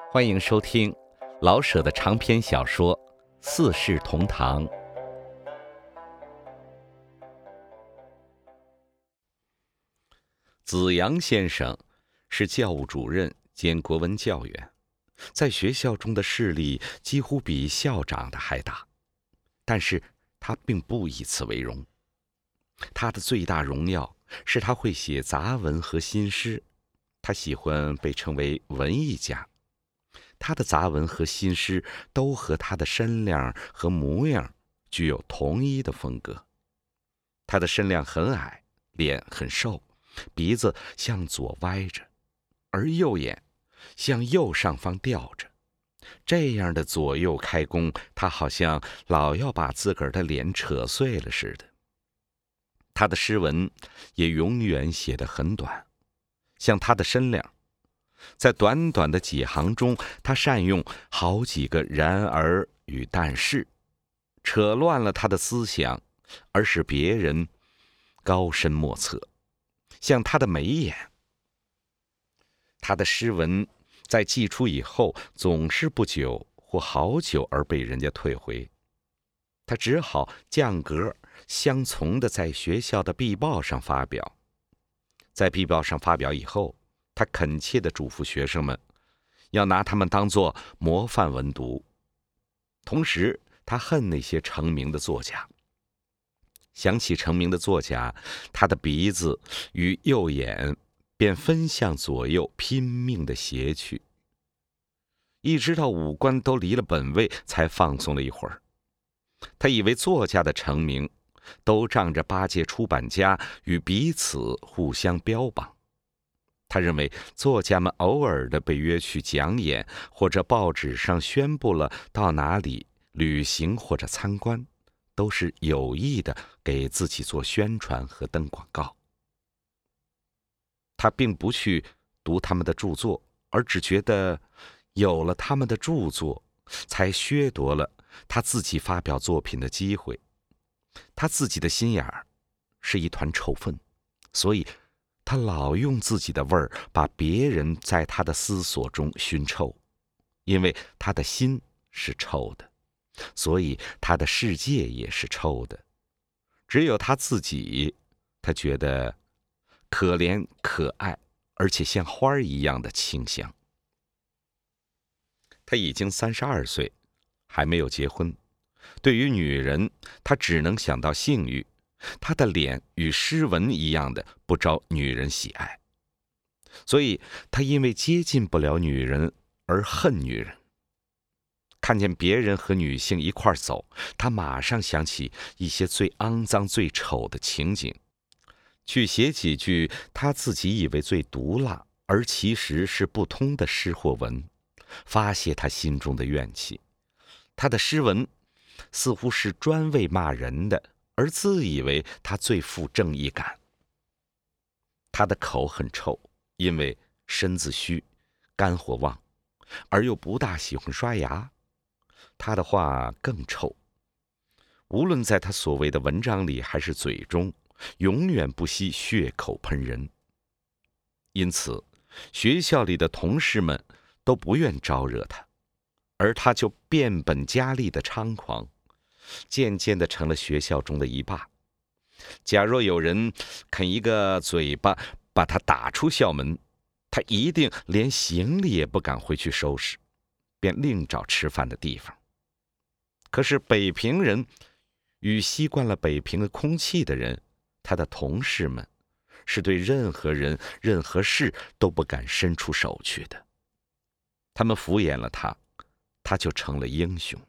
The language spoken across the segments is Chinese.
欢迎收听老舍的长篇小说《四世同堂》。子阳先生是教务主任兼国文教员，在学校中的势力几乎比校长的还大，但是他并不以此为荣。他的最大荣耀是他会写杂文和新诗，他喜欢被称为文艺家。他的杂文和新诗都和他的身量和模样具有同一的风格。他的身量很矮，脸很瘦，鼻子向左歪着，而右眼向右上方吊着。这样的左右开弓，他好像老要把自个儿的脸扯碎了似的。他的诗文也永远写得很短，像他的身量，在短短的几行中，他善用好几个然而与但是，扯乱了他的思想，而使别人高深莫测。像他的眉眼，他的诗文在寄出以后，总是不久或好久而被人家退回。他只好降格，相从的在学校的壁报上发表。在壁报上发表以后，他恳切地嘱咐学生们，要拿他们当作模范文读。同时，他恨那些成名的作家。想起成名的作家，他的鼻子与右眼便分向左右拼命地斜去，一直到五官都离了本位，才放松了一会儿。他以为作家的成名都仗着巴结出版家与彼此互相标榜。他认为作家们偶尔的被约去讲演，或者报纸上宣布了到哪里旅行或者参观，都是有意的给自己做宣传和登广告。他并不去读他们的著作，而只觉得有了他们的著作，才削夺了他自己发表作品的机会。他自己的心眼儿是一团臭粪，所以他老用自己的味儿把别人在他的思索中熏臭。因为他的心是臭的，所以他的世界也是臭的。只有他自己，他觉得可怜可爱，而且像花一样的清香。他已经32岁，还没有结婚。对于女人，他只能想到性欲。他的脸与诗文一样的不招女人喜爱，所以他因为接近不了女人而恨女人。看见别人和女性一块走，他马上想起一些最肮脏最丑的情景，去写几句他自己以为最毒辣而其实是不通的诗或文，发泄他心中的怨气。他的诗文似乎是专为骂人的，而自以为他最富正义感。他的口很臭，因为身子虚，肝火旺，而又不大喜欢刷牙。他的话更臭，无论在他所谓的文章里还是嘴中，永远不惜血口喷人。因此学校里的同事们都不愿招惹他，而他就变本加厉的猖狂，渐渐地成了学校中的一霸。假若有人肯一个嘴巴把他打出校门，他一定连行李也不敢回去收拾，便另找吃饭的地方。可是北平人与习惯了北平的空气的人，他的同事们，是对任何人任何事都不敢伸出手去的。他们敷衍了他，他就成了英雄。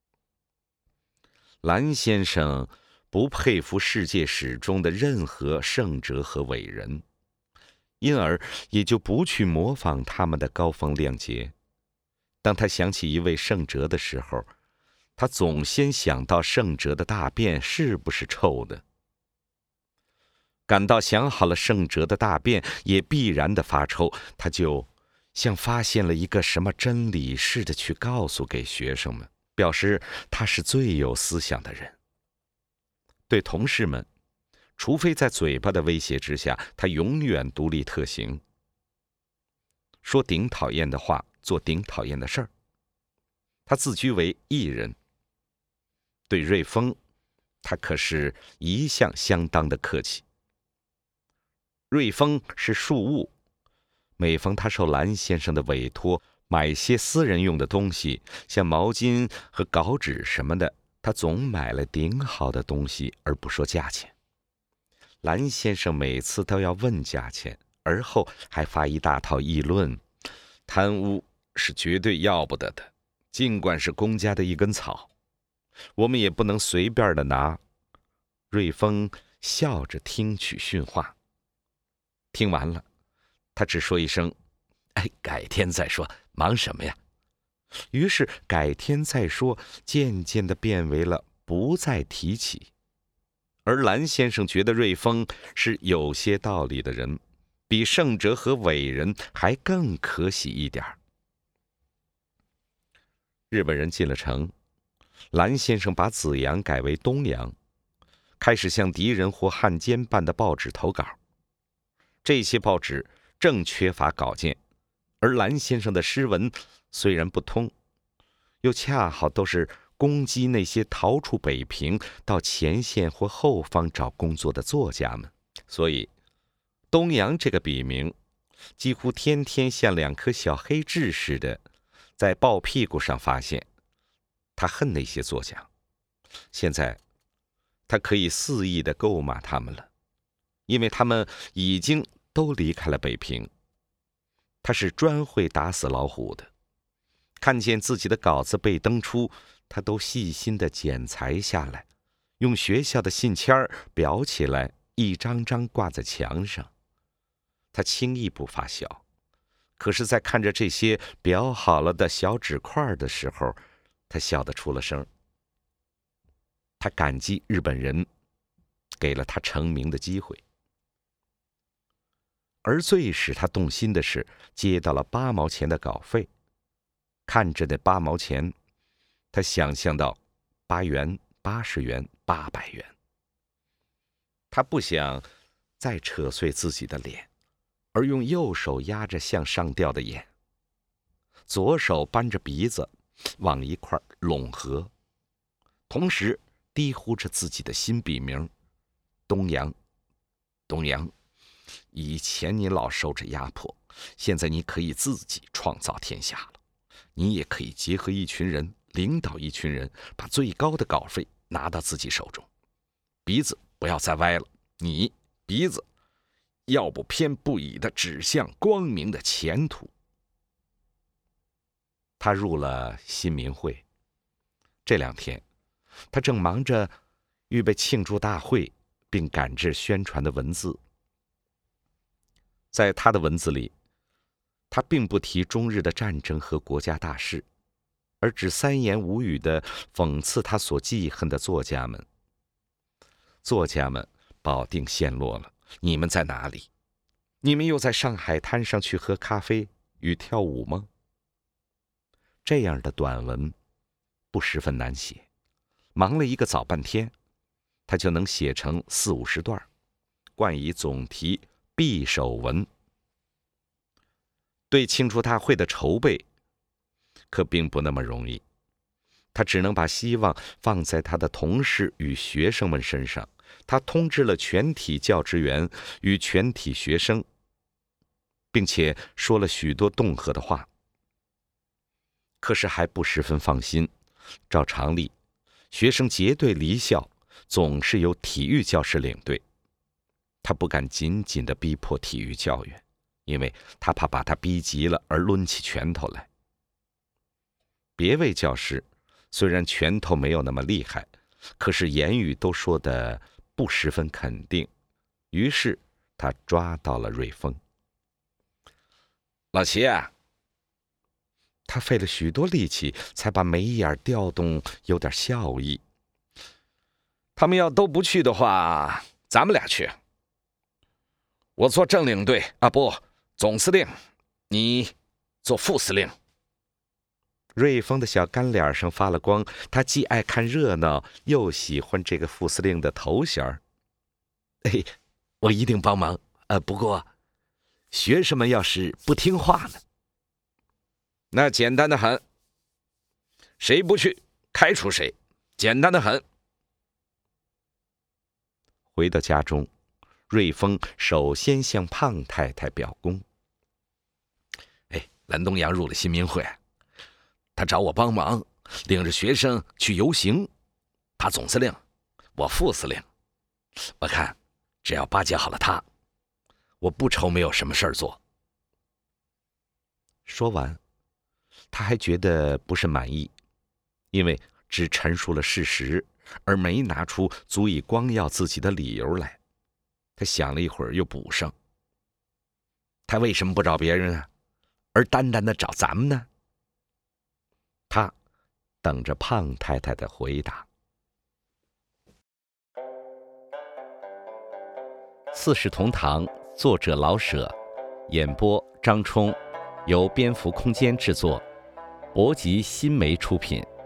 蓝先生不佩服世界史中的任何圣哲和伟人，因而也就不去模仿他们的高风亮节。当他想起一位圣哲的时候，他总先想到圣哲的大便是不是臭的。感到想好了圣哲的大便也必然的发臭，他就像发现了一个什么真理似的去告诉给学生们，表示他是最有思想的人。对同事们，除非在嘴巴的威胁之下，他永远独立特行。 说顶讨厌的话，做顶讨厌的事儿。他自居为艺人，对瑞丰，他可是一向相当的客气。瑞丰是庶务，每逢他受蓝先生的委托买些私人用的东西，像毛巾和稿纸什么的，他总买了顶好的东西，而不说价钱。蓝先生每次都要问价钱，而后还发一大套议论，贪污是绝对要不得的，尽管是公家的一根草，我们也不能随便的拿。瑞丰笑着听取训话，听完了，他只说一声：“哎，改天再说，忙什么呀？”于是改天再说渐渐地变为了不再提起。而蓝先生觉得瑞丰是有些道理的人，比圣哲和伟人还更可喜一点。日本人进了城，蓝先生把子阳改为东阳，开始向敌人或汉奸办的报纸投稿。这些报纸正缺乏稿件，而蓝先生的诗文虽然不通，又恰好都是攻击那些逃出北平到前线或后方找工作的作家们，所以东阳这个笔名几乎天天像两颗小黑痣似的在报屁股上发现。他恨那些作家，现在他可以肆意地咒骂他们了，因为他们已经都离开了北平。他是专会打死老虎的，看见自己的稿子被登出，他都细心地剪裁下来，用学校的信签裱起来，一张张挂在墙上。他轻易不发笑，可是在看着这些裱好了的小纸块的时候，他笑得出了声。他感激日本人给了他成名的机会。而最使他动心的是接到了8毛钱的稿费。看着那8毛钱，他想象到8元、80元、800元。他不想再扯碎自己的脸，而用右手压着向上吊的眼，左手扳着鼻子往一块拢合，同时低呼着自己的新笔名：东阳。东阳，以前你老受着压迫，现在你可以自己创造天下了。你也可以结合一群人，领导一群人，把最高的稿费拿到自己手中。鼻子不要再歪了，你鼻子要不偏不倚地指向光明的前途。他入了新民会，这2天他正忙着预备庆祝大会并赶制宣传的文字。在他的文字里，他并不提中日的战争和国家大事，而只3言5语地讽刺他所记恨的作家们。作家们保定陷落了，你们在哪里？你们又在上海滩上去喝咖啡与跳舞吗？这样的短文不十分难写，忙了一个早半天，他就能写成40-50段，冠以总题匕首文。对庆祝大会的筹备可并不那么容易，他只能把希望放在他的同事与学生们身上。他通知了全体教职员与全体学生，并且说了许多恫吓的话。可是还不十分放心，照常例，学生结队离校总是由体育教师领队。他不敢紧紧地逼迫体育教员，因为他怕把他逼急了而抡起拳头来。别位教师虽然拳头没有那么厉害，可是言语都说得不十分肯定，于是他抓到了瑞丰。老齐啊，他费了许多力气才把眉眼调动有点笑意。他们要都不去的话，咱们俩去。我做正领队啊，不，总司令，你做副司令。瑞丰的小干脸上发了光，他既爱看热闹，又喜欢这个副司令的头衔。哎，我一定帮忙。不过学生们要是不听话呢， 那简单的很，谁不去，开除谁，简单的很。回到家中，瑞丰首先向胖太太表功。蓝东阳入了新民会，他找我帮忙，领着学生去游行，他总司令，我副司令。我看只要巴结好了他，我不愁没有什么事儿做。说完，他还觉得不是满意，因为只陈述了事实，而没拿出足以光耀自己的理由来。他想了一会儿，又补上：他为什么不找别人啊，而单单的找咱们呢？他等着胖太太的回答。四世同堂，作者老舍，演播张冲，由蝙蝠空间制作，博吉新媒出品。